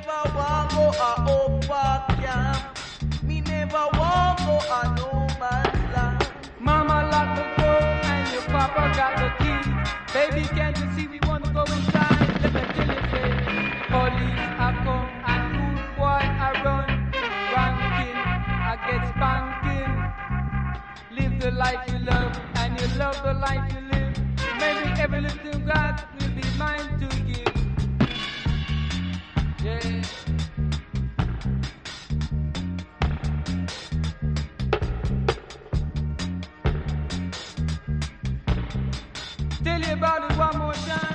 never want go a upper camp. Me never want go a no man's land. Mama locked the door and your papa got the key. Baby, can't you see we want to go inside? Let me tell you, say, police are come and rude boy are run. Ranking, I get spanking. Live the life you love and you love the life you live. Maybe every little God will be mine to give. Yeah. Tell you about it one more time.